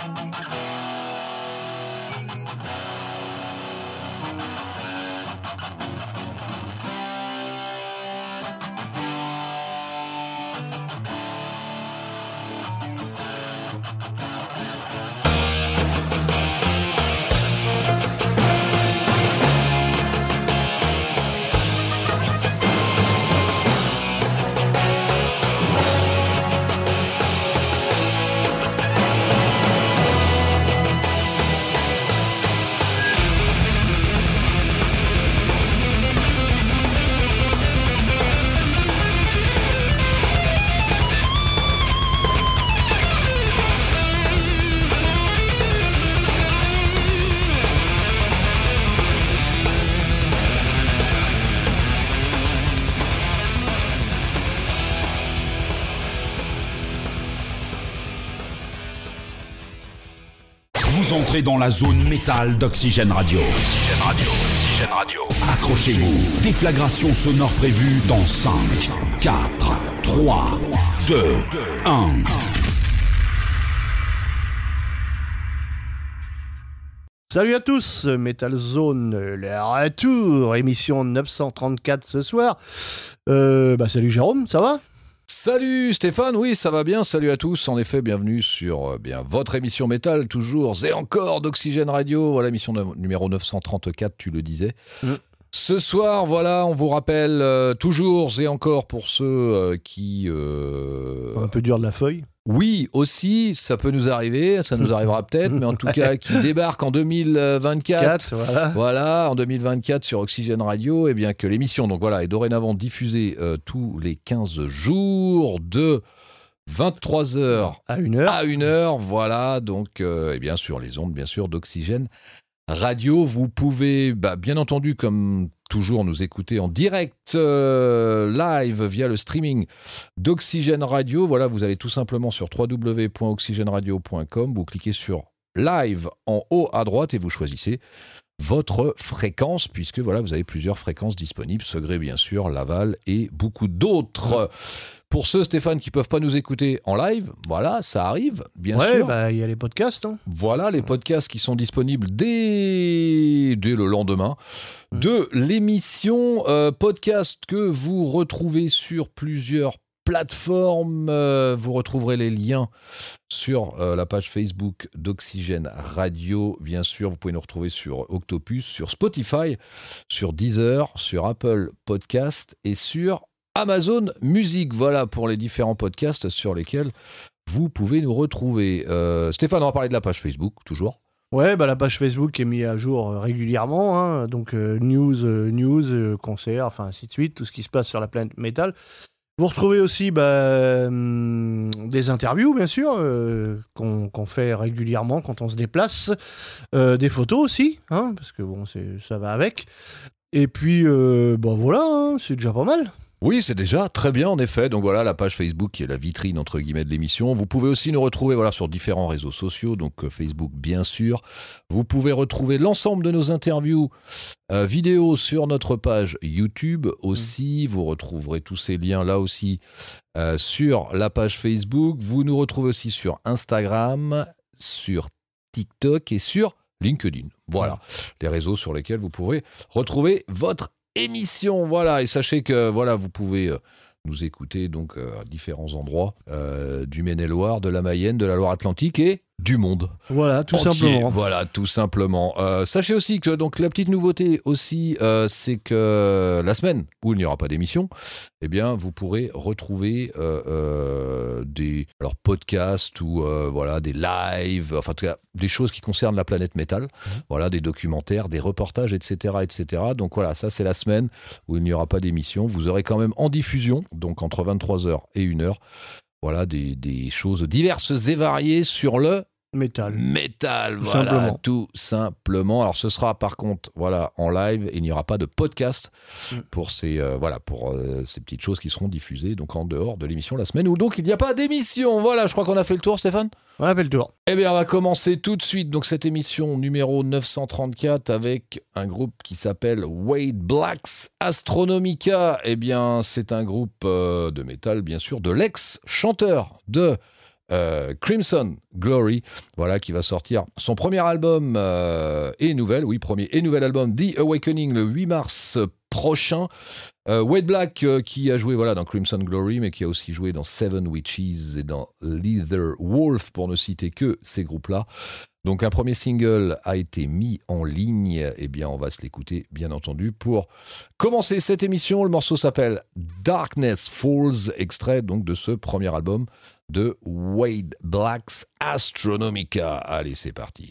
Vous entrez dans la zone métal d'Oxygène Radio. Oxygène Radio, Oxygène Radio. Accrochez-vous. Déflagration sonore prévue dans 5, 4, 3, 2, 1. Salut à tous, Metal Zone, le retour, émission 934 ce soir. Salut Jérôme, ça va ? Salut Stéphane, oui ça va bien, salut à tous, en effet bienvenue sur votre émission métal, toujours et encore d'Oxygène Radio, voilà émission numéro 934, tu le disais. Ce soir, voilà, on vous rappelle toujours et encore pour ceux qui... Un peu dur de la feuille. Oui, aussi, ça peut nous arriver, ça nous arrivera peut-être, mais en tout cas, qui débarque en 2024, voilà, en 2024 sur Oxygène Radio, et bien que l'émission, donc voilà, est dorénavant diffusée tous les 15 jours de 23h à 1h, voilà, donc, et bien sur les ondes, bien sûr, d'Oxygène Radio. Vous pouvez, bien entendu, comme toujours, nous écouter en direct live via le streaming d'Oxygène Radio. Voilà, vous allez tout simplement sur www.oxygeneradio.com, vous cliquez sur live en haut à droite et vous choisissez votre fréquence, puisque voilà, vous avez plusieurs fréquences disponibles, Segré bien sûr, Laval et beaucoup d'autres. Pour ceux, Stéphane, qui ne peuvent pas nous écouter en live, voilà, ça arrive, bien sûr. Il y a les podcasts. Hein. Voilà, les podcasts qui sont disponibles dès le lendemain de l'émission. Podcast que vous retrouvez sur plusieurs plateformes. Vous retrouverez les liens sur la page Facebook d'Oxygène Radio. Bien sûr, vous pouvez nous retrouver sur Octopus, sur Spotify, sur Deezer, sur Apple Podcast et sur Amazon Music, voilà pour les différents podcasts sur lesquels vous pouvez nous retrouver. Stéphane, on va parler de la page Facebook, toujours. Ouais, la page Facebook est mise à jour régulièrement, hein, donc news, concerts, enfin ainsi de suite, tout ce qui se passe sur la planète métal. Vous retrouvez aussi des interviews, bien sûr, qu'on fait régulièrement quand on se déplace, des photos aussi, hein, parce que bon, ça va avec. Et puis, voilà, hein, c'est déjà pas mal. Oui, c'est déjà très bien en effet. Donc voilà, la page Facebook qui est la vitrine entre guillemets de l'émission. Vous pouvez aussi nous retrouver sur différents réseaux sociaux, donc Facebook bien sûr. Vous pouvez retrouver l'ensemble de nos interviews vidéo sur notre page YouTube aussi. Vous retrouverez tous ces liens là aussi sur la page Facebook. Vous nous retrouvez aussi sur Instagram, sur TikTok et sur LinkedIn. Voilà, les réseaux sur lesquels vous pourrez retrouver votre émission, voilà, et sachez que voilà, vous pouvez nous écouter donc à différents endroits du Maine-et-Loire, de la Mayenne, de la Loire-Atlantique et du monde. Voilà, tout entier. simplement. Voilà, tout simplement. Sachez aussi que donc la petite nouveauté aussi, c'est que la semaine où il n'y aura pas d'émission, eh bien, vous pourrez retrouver des podcasts ou des lives, enfin en tout cas des choses qui concernent la planète métal, voilà, des documentaires, des reportages, etc., etc. Donc voilà, ça c'est la semaine où il n'y aura pas d'émission. Vous aurez quand même en diffusion, donc entre 23h et 1h, voilà, des choses diverses et variées sur le métal, voilà, tout simplement. Alors ce sera par contre, voilà, en live, il n'y aura pas de podcast pour ces petites choses qui seront diffusées donc en dehors de l'émission la semaine où donc il n'y a pas d'émission. Voilà, je crois qu'on a fait le tour, Stéphane. On a fait le tour. Eh bien, on va commencer tout de suite donc cette émission numéro 934 avec un groupe qui s'appelle Wade Black's Astronomica. Eh bien, c'est un groupe de métal, bien sûr, de l'ex-chanteur de Crimson Glory, voilà, qui va sortir son premier album premier et nouvel album The Awakening le 8 mars prochain. Wade Black qui a joué dans Crimson Glory, mais qui a aussi joué dans Seven Witches et dans Leather Wolf, pour ne citer que ces groupes-là. Donc un premier single a été mis en ligne, eh bien on va se l'écouter bien entendu pour commencer cette émission. Le morceau s'appelle Darkness Falls, extrait donc de ce premier album de Wade Black's Astronomica. Allez, c'est parti.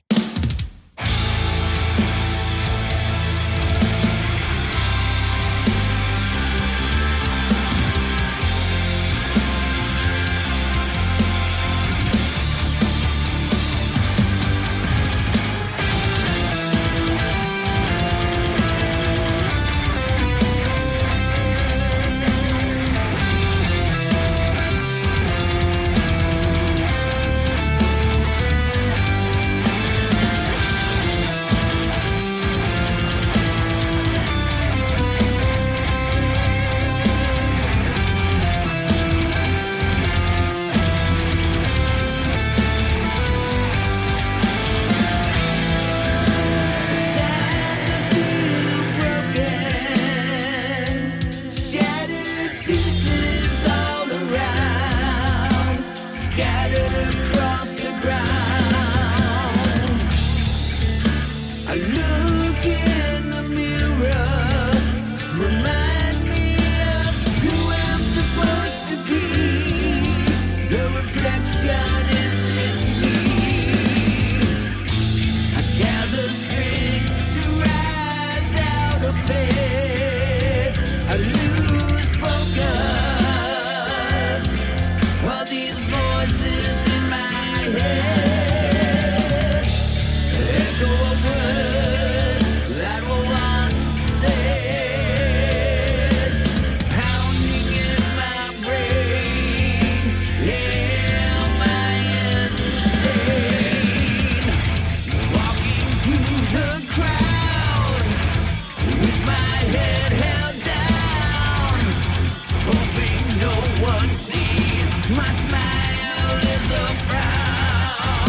My smile is a frown.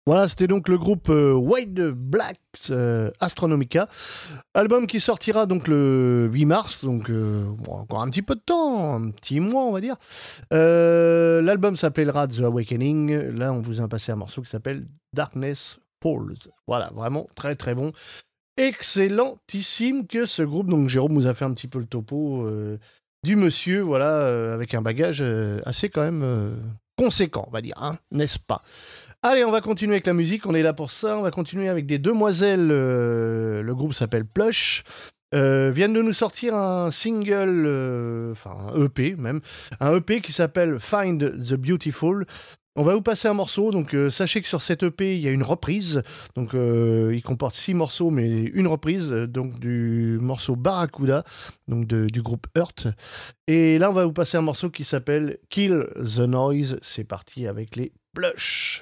Voilà, c'était donc le groupe White Black Astronomica. Album qui sortira donc le 8 mars, donc encore un petit peu de temps, un petit mois on va dire. L'album s'appellera The Awakening. Là, on vous a passé un morceau qui s'appelle Darkness Falls. Voilà, vraiment très très bon. Excellentissime que ce groupe. Donc Jérôme vous a fait un petit peu le topo du monsieur, voilà, avec un bagage assez quand même conséquent, on va dire, hein, n'est-ce pas ? Allez, on va continuer avec la musique, on est là pour ça. On va continuer avec des demoiselles. Le groupe s'appelle Plush. Viennent de nous sortir un single, un EP même, un EP qui s'appelle Find the Beautiful. On va vous passer un morceau, donc sachez que sur cet EP, il y a une reprise. Donc il comporte 6 morceaux, mais une reprise donc du morceau Barracuda, donc du groupe Hurt. Et là, on va vous passer un morceau qui s'appelle Kill the Noise. C'est parti avec les Plush.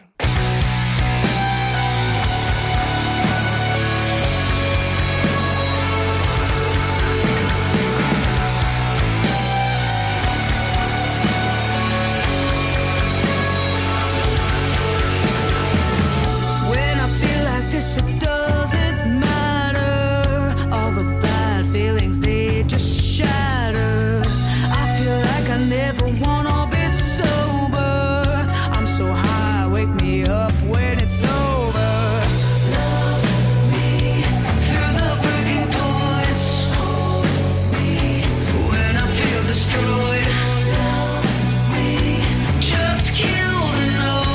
It doesn't matter. All the bad feelings, they just shatter. I feel like I never wanna be sober. I'm so high, wake me up when it's over. Love me through the breaking points. Hold me when I feel destroyed. Love me, just kill the noise.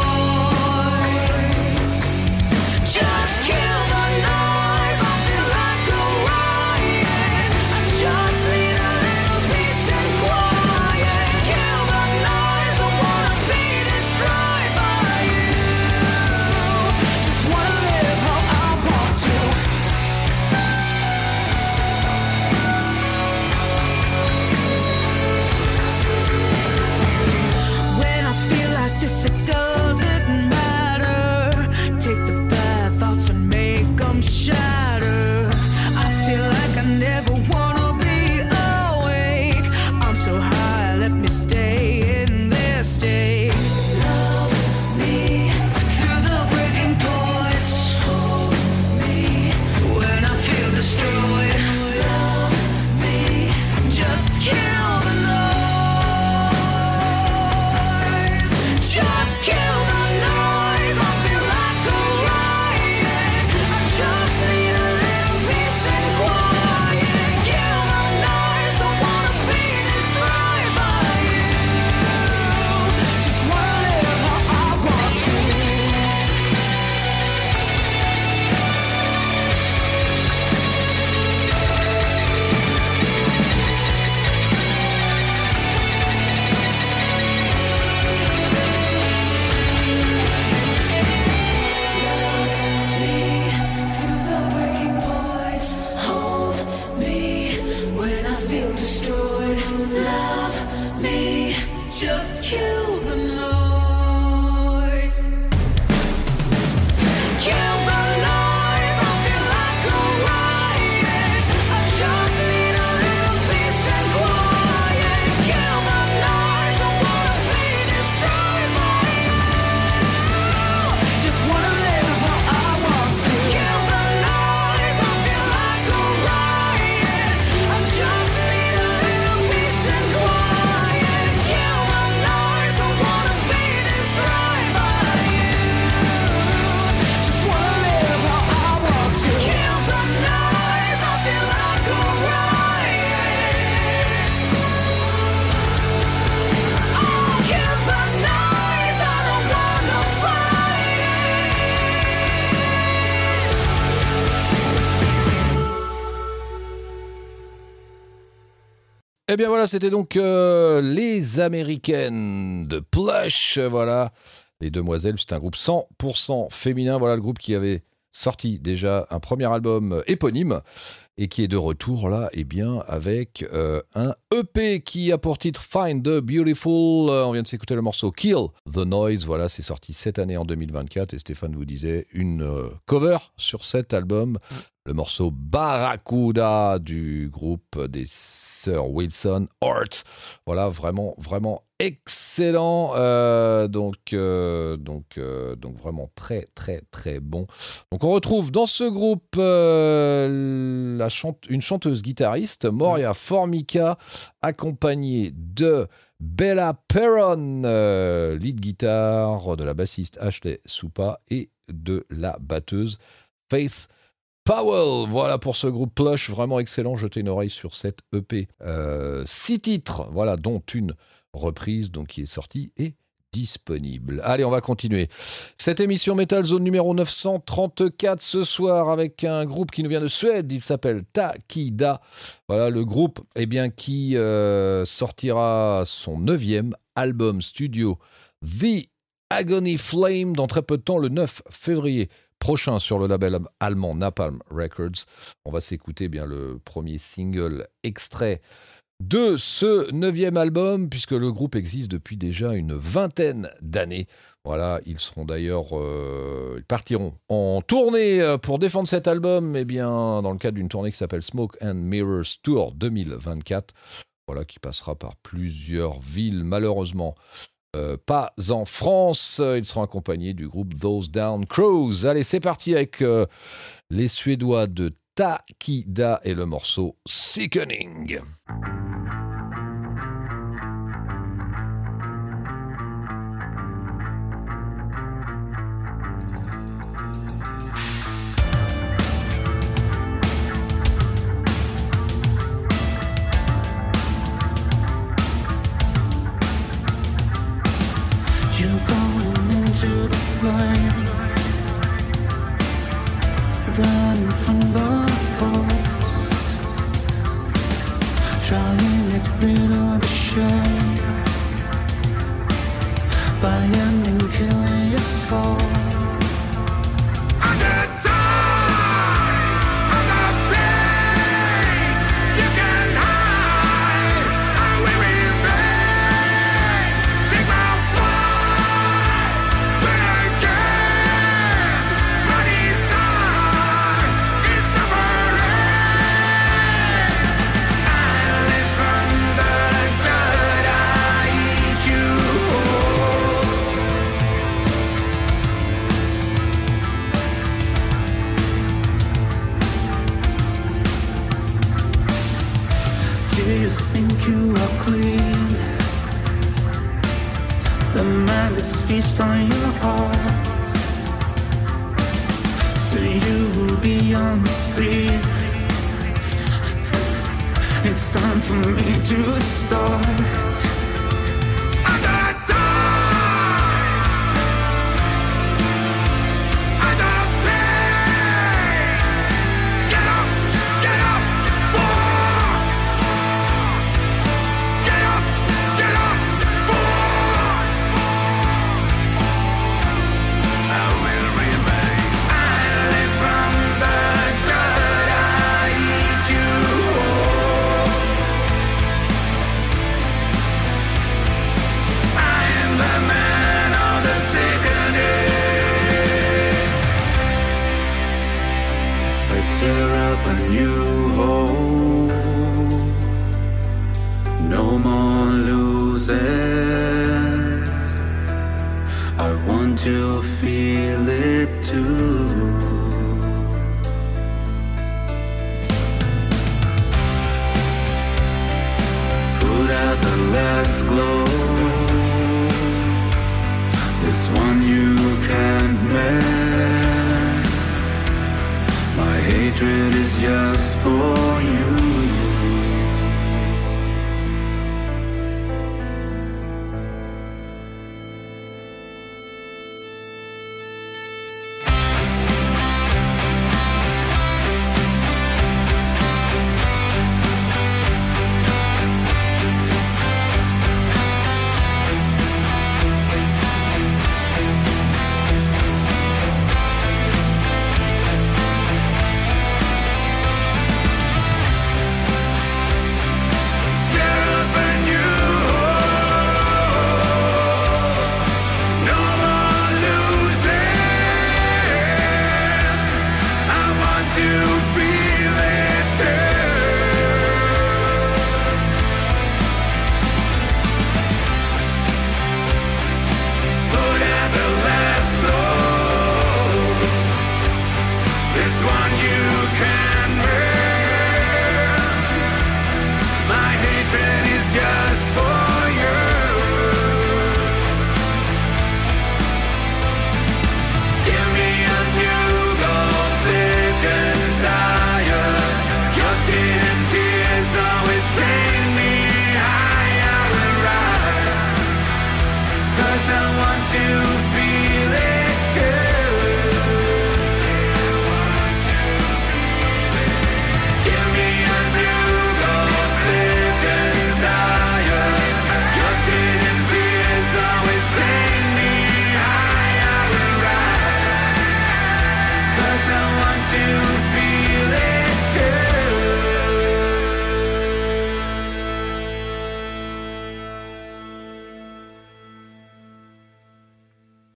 Just kill the noise, I feel like a riot. I just need a little peace and quiet. Kill the noise, don't wanna be destroyed by you. Just wanna live how I want to. When I feel like this, it doesn't matter. Take the bad thoughts and make them shatter. I feel like I never wanna be awake. I'm so high, let me stay in this state. Love me through the breaking points. Hold me when I feel destroyed. Love me, just kill the noise. Just kill the noise, I feel like a riot. I just need a little peace and quiet. Kill the noise, don't wanna be destroyed by you. Just wanna live how I want to. Love me through the breaking points. Hold me when I feel destroyed. Love me, just kill the noise. Kill the noise, I feel like a riot. I just need a little peace and quiet. Kill the noise, don't wanna be destroyed by you. Just wanna live how I want to. Kill the noise, I feel like a riot. I just need a little peace and quiet. Kill the noise, don't wanna be destroyed by you. Just wanna live how I want to. Kill the noise, I feel like a riot. Oh, kill the noise, I don't wanna fight Eh bien voilà, c'était donc les Américaines de Plush, voilà, les demoiselles, c'est un groupe 100% féminin, voilà le groupe qui avait sorti déjà un premier album éponyme et qui est de retour là, eh bien avec un EP qui a pour titre Find the Beautiful. On vient de s'écouter le morceau Kill the Noise, voilà, c'est sorti cette année en 2024 et Stéphane vous disait une cover sur cet album. Le morceau Barracuda du groupe des sœurs Wilson Hurt. Voilà, vraiment, vraiment excellent, donc vraiment très très très bon. Donc on retrouve dans ce groupe une chanteuse guitariste, Moria Formica, accompagnée de Bella Perron, lead guitare, de la bassiste Ashley Soupa et de la batteuse Faith Powell. Voilà pour ce groupe Plush, vraiment excellent. Jetez une oreille sur cette EP. 6 titres, voilà, dont une reprise donc, qui est sortie et disponible. Allez, on va continuer. Cette émission Metal Zone numéro 934 ce soir avec un groupe qui nous vient de Suède. Il s'appelle Takida. Voilà le groupe qui sortira son 9e album studio The Agony Flame dans très peu de temps, le 9 février prochain sur le label allemand Napalm Records. On va s'écouter le premier single extrait de ce 9e album, puisque le groupe existe depuis déjà une 20aine d'années. Voilà, ils seront d'ailleurs, ils partiront en tournée pour défendre cet album, dans le cadre d'une tournée qui s'appelle Smoke and Mirrors Tour 2024. Voilà, qui passera par plusieurs villes, malheureusement. Pas en France, ils seront accompagnés du groupe Those Down Crows. Allez, c'est parti avec les Suédois de Takida et le morceau Sickening. Running from the post, trying to get rid of the shame by ending killing your soul. Feast on your heart, so you will be on the sea. It's time for me to start. To feel it too. Put out the last glow. This one you can't mend. My hatred is just for you.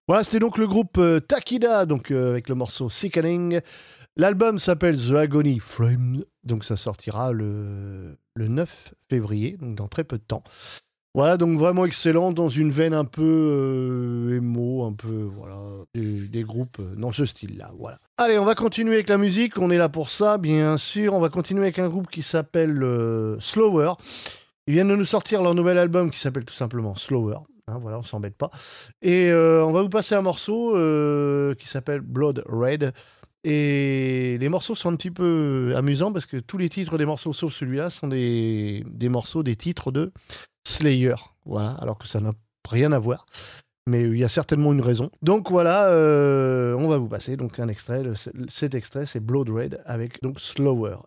Voilà, c'était donc le groupe Takida, donc avec le morceau Sickening. L'album s'appelle The Agony Flame, donc ça sortira le 9 février, donc dans très peu de temps. Voilà, donc vraiment excellent, dans une veine un peu émo, un peu, voilà, des groupes dans ce style-là, voilà. Allez, on va continuer avec la musique, on est là pour ça, bien sûr. On va continuer avec un groupe qui s'appelle Slower. Ils viennent de nous sortir leur nouvel album qui s'appelle tout simplement Slower. Hein, voilà, on s'embête pas. Et on va vous passer un morceau qui s'appelle Blood Red. Et les morceaux sont un petit peu amusants parce que tous les titres des morceaux, sauf celui-là, sont des morceaux, des titres de Slayer. Voilà, alors que ça n'a rien à voir. Mais il y a certainement une raison. Donc voilà, on va vous passer donc un extrait. Cet extrait, c'est Blood Red avec donc Slower.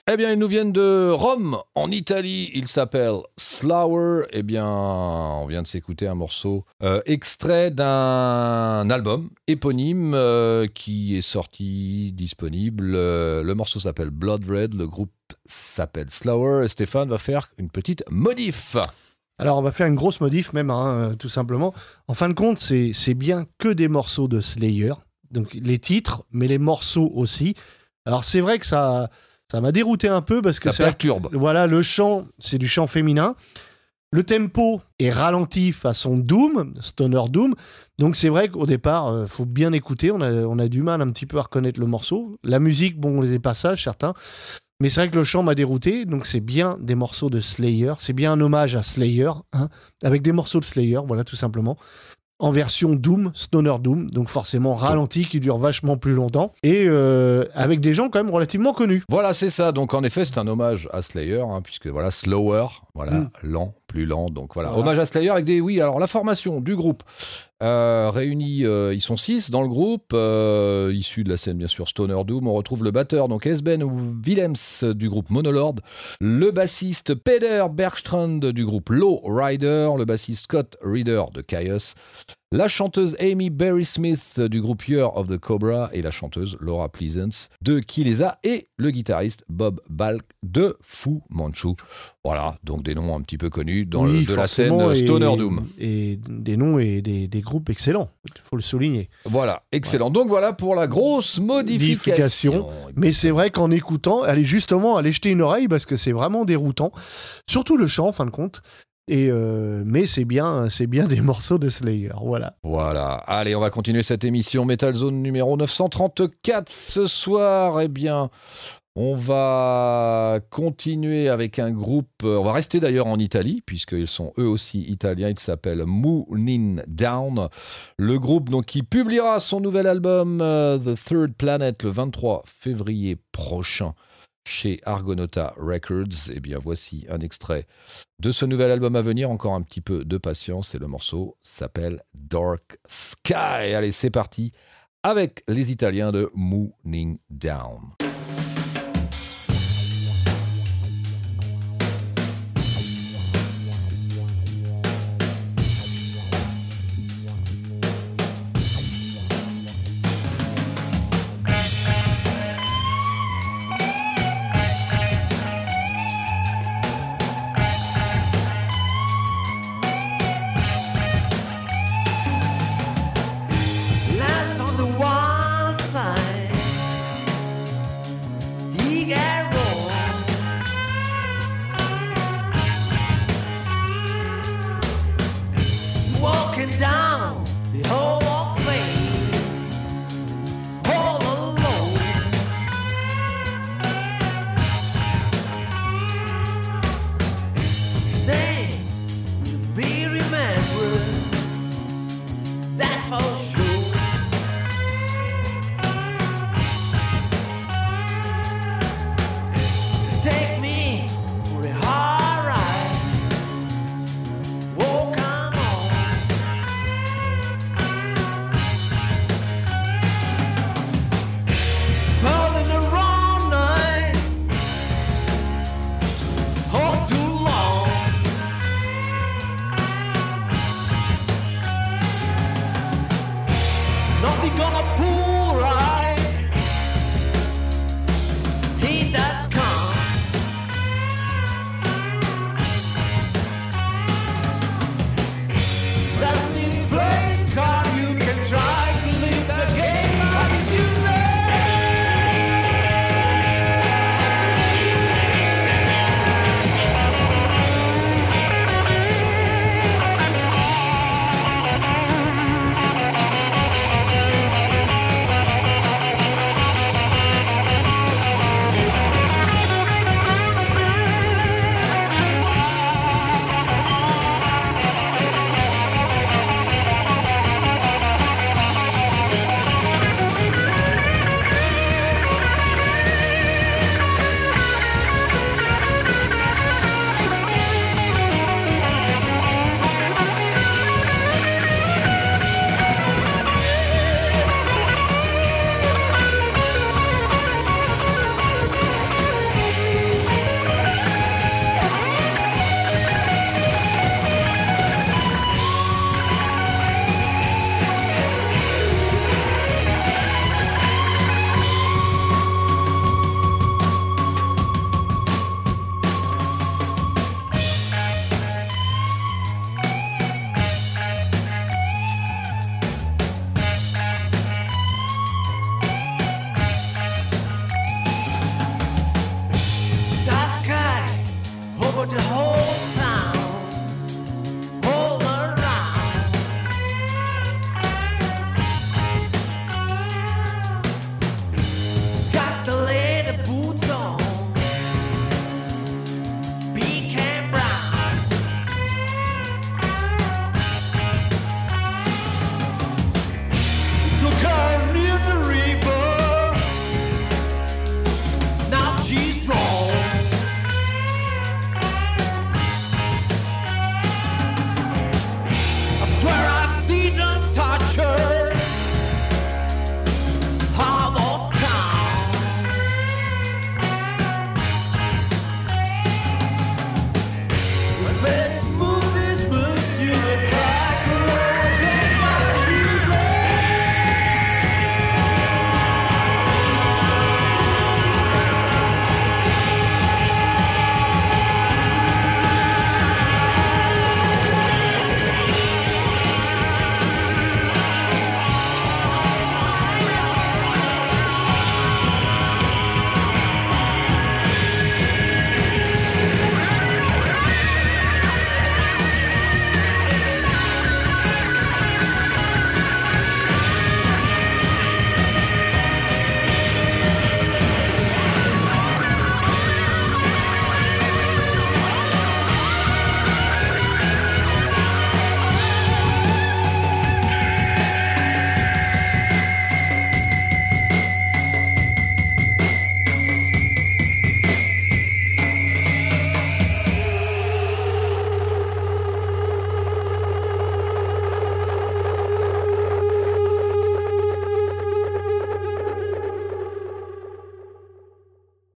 Eh bien, ils nous viennent de Rome, en Italie. Ils s'appellent Slower. Eh bien, on vient de s'écouter un morceau extrait d'un album éponyme qui est sorti, disponible. Le morceau s'appelle Blood Red, le groupe s'appelle Slower. Et Stéphane va faire une petite modif. Alors, on va faire une grosse modif même, tout simplement. En fin de compte, c'est bien que des morceaux de Slayer. Donc, les titres, mais les morceaux aussi. Alors, c'est vrai que ça m'a dérouté un peu parce que ça perturbe. Voilà, le chant, c'est du chant féminin. Le tempo est ralenti façon Doom, Stoner Doom. Donc c'est vrai qu'au départ, faut bien écouter. On a du mal un petit peu à reconnaître le morceau. La musique, bon, les passages, certains. Mais c'est vrai que le chant m'a dérouté. Donc c'est bien des morceaux de Slayer. C'est bien un hommage à Slayer, avec des morceaux de Slayer, voilà, tout simplement. En version Doom, Stoner Doom, donc forcément ralenti, qui dure vachement plus longtemps, et avec des gens quand même relativement connus. Voilà, c'est ça. Donc en effet, c'est un hommage à Slayer, puisque voilà, Slower, voilà, lent, plus lent. Donc voilà, hommage à Slayer avec des... Oui, alors la formation du groupe réunis, ils sont 6 dans le groupe, issus de la scène bien sûr Stoner Doom. On retrouve le batteur, donc Esben Willems du groupe Monolord, le bassiste Peder Bergstrand du groupe Low Rider, le bassiste Scott Reeder de Caius, la chanteuse Amy Berry Smith du groupe Year of the Cobra et la chanteuse Laura Pleasance de Kilesa et le guitariste Bob Balk de Fu Manchu. Voilà, donc des noms un petit peu connus de la scène Stoner Doom. Et des noms et des groupes excellents, il faut le souligner. Voilà, excellent. Donc voilà pour la grosse modification. Mais c'est vrai qu'en écoutant, allez jeter une oreille parce que c'est vraiment déroutant. Surtout le chant, en fin de compte. Mais c'est bien des morceaux de Slayer, voilà. Voilà, allez, on va continuer cette émission Metal Zone numéro 934 ce soir. Eh bien, on va continuer avec un groupe, on va rester d'ailleurs en Italie, puisqu'ils sont eux aussi italiens, ils s'appellent Mooning Down. Le groupe donc, qui publiera son nouvel album The Third Planet le 23 février prochain chez Argonauta Records. Eh bien, voici un extrait de ce nouvel album à venir. Encore un petit peu de patience et le morceau s'appelle Dark Sky. Allez, c'est parti avec les Italiens de Mooning Down. Last on the one side,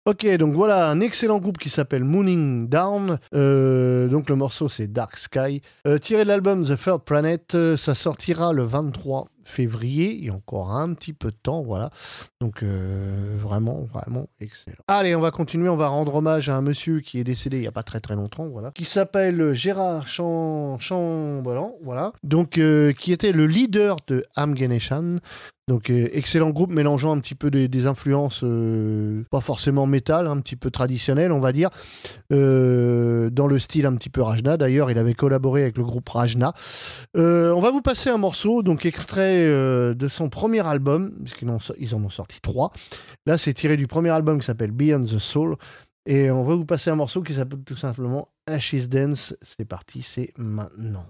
Ok, donc voilà un excellent groupe qui s'appelle Mooning Down. Donc le morceau c'est Dark Sky. Tiré de l'album The Third Planet, ça sortira le 23 février. Il y a encore un petit peu de temps, voilà. Donc vraiment excellent. Allez, on va continuer. On va rendre hommage à un monsieur qui est décédé il n'y a pas très longtemps, voilà. Qui s'appelle Gérard Chambellan, voilà. Donc qui était le leader de Am Ganeshan. Donc excellent groupe mélangeant un petit peu des influences pas forcément métal, un petit peu traditionnelles on va dire, dans le style un petit peu Rajna. D'ailleurs il avait collaboré avec le groupe Rajna. On va vous passer un morceau donc extrait de son premier album, puisqu'ils en ont sorti 3. Là c'est tiré du premier album qui s'appelle Beyond the Soul, et on va vous passer un morceau qui s'appelle tout simplement Ashes Dance. C'est parti, c'est maintenant.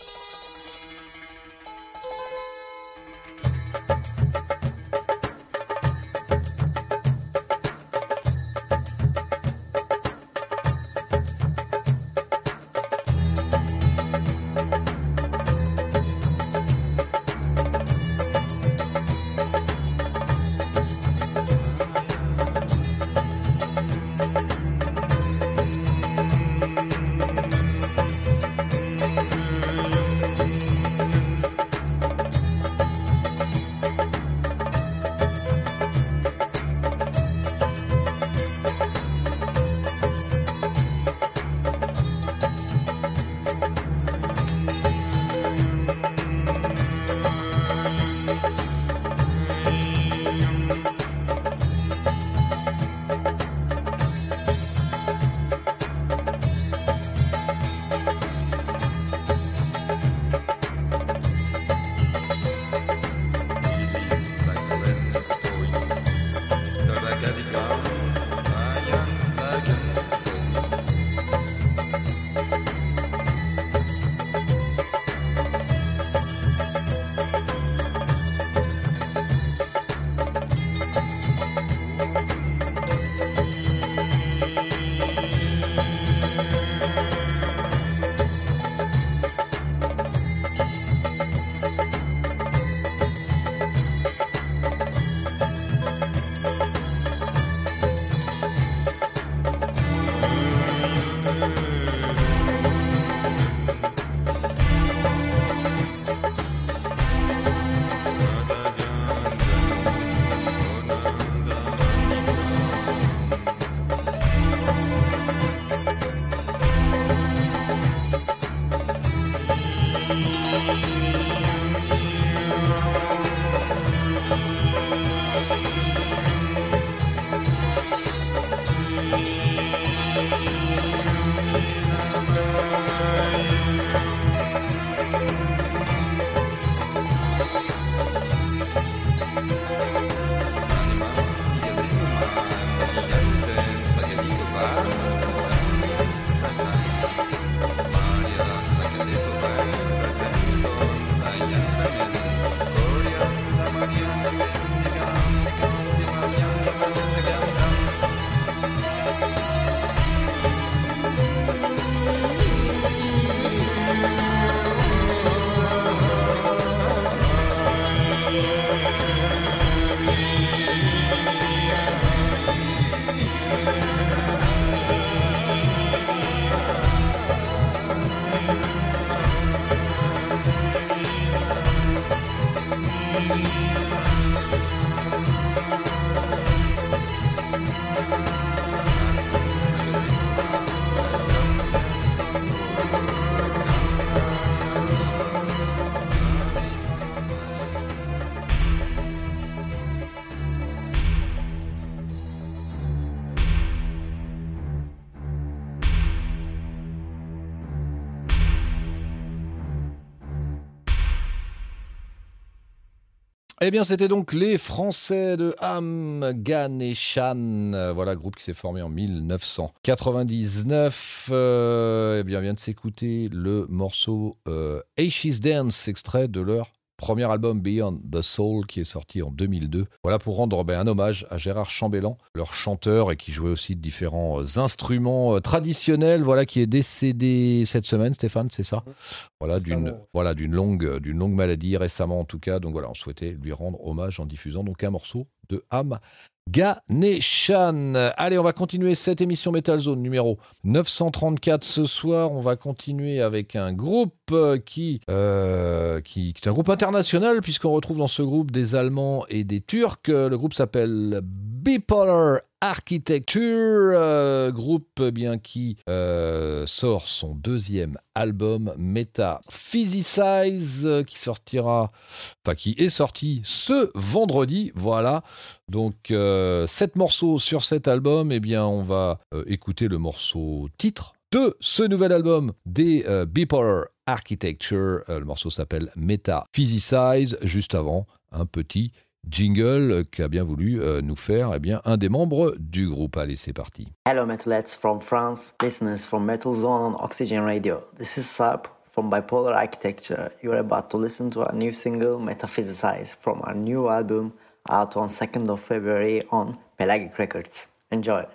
Eh bien, c'était donc les Français de Am Ganeshan. Voilà, groupe qui s'est formé en 1999. Eh bien, vient de s'écouter le morceau Ashes Dance, extrait de leur premier album Beyond the Soul qui est sorti en 2002. Voilà pour rendre un hommage à Gérard Chambellan, leur chanteur et qui jouait aussi de différents instruments traditionnels, voilà, qui est décédé cette semaine, Stéphane, c'est ça ? Voilà, d'une longue maladie récemment en tout cas. Donc voilà, on souhaitait lui rendre hommage en diffusant donc un morceau de Am Ganeshan. Allez, on va continuer cette émission Metal Zone numéro 934 ce soir. On va continuer avec un groupe qui est un groupe international, puisqu'on retrouve dans ce groupe des Allemands et des Turcs. Le groupe s'appelle Bipolar Architecture, groupe bien qui sort son deuxième album Metaphysicize, qui est sorti ce vendredi. Voilà, donc 7 morceaux sur cet album. Eh bien, on va écouter le morceau titre de ce nouvel album des Bipolar Architecture. Le morceau s'appelle Metaphysicize. Juste avant, un petit jingle qu'a bien voulu nous faire un des membres du groupe. Allez, c'est parti. Hello Metalheads from France, listeners from Metal Zone on Oxygen Radio. This is Sarp from Bipolar Architecture. You are about to listen to our new single Metaphysicize from our new album out on 2nd of February on Pelagic Records. Enjoy!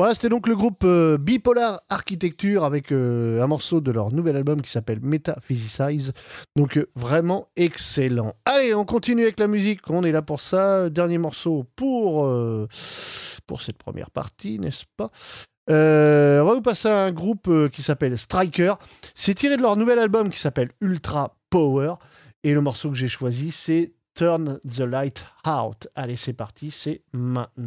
Voilà, c'était donc le groupe Bipolar Architecture avec un morceau de leur nouvel album qui s'appelle Metaphysicize. Donc vraiment excellent. Allez, on continue avec la musique, on est là pour ça. Dernier morceau pour cette première partie, n'est-ce pas ? On va vous passer à un groupe qui s'appelle Striker. C'est tiré de leur nouvel album qui s'appelle Ultra Power. Et le morceau que j'ai choisi, c'est Turn the Light Out. Allez, c'est parti, c'est maintenant.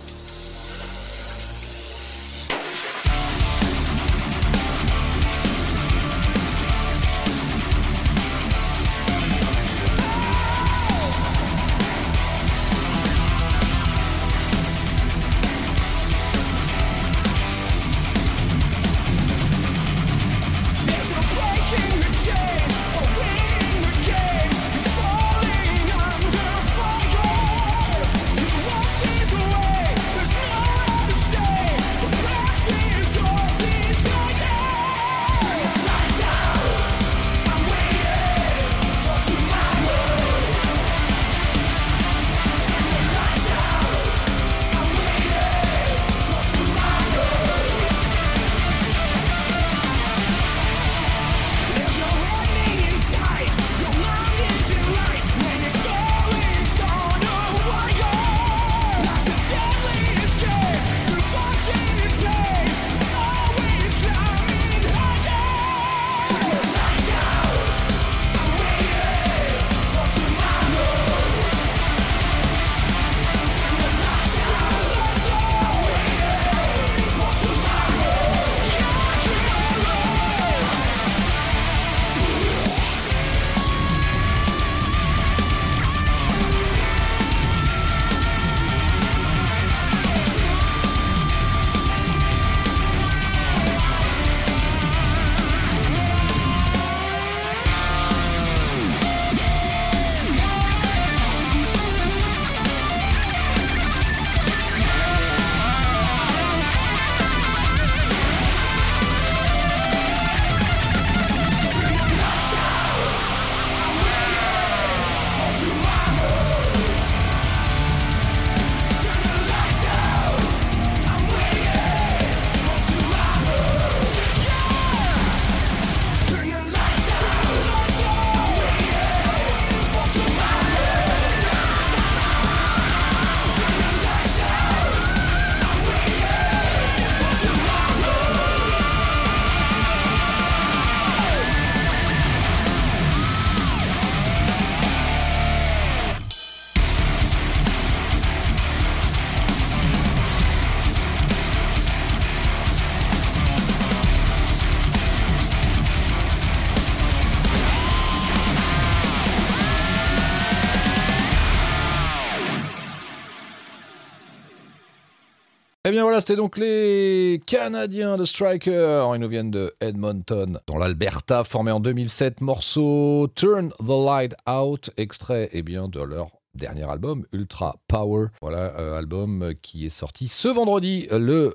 Eh bien voilà, c'était donc les Canadiens de Striker. Ils nous viennent de Edmonton, dans l'Alberta, formé en 2007. Morceau Turn the Light Out, extrait de leur dernier album, Ultra Power. Voilà, album qui est sorti ce vendredi, le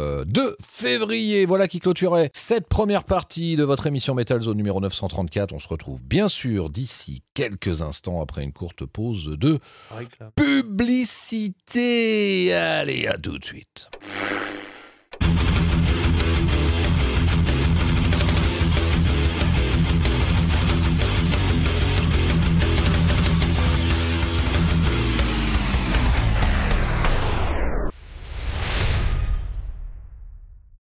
2 février. Voilà qui clôturait cette première partie de votre émission Metal Zone numéro 934. On se retrouve bien sûr d'ici quelques instants après une courte pause de publicité. Allez, à tout de suite.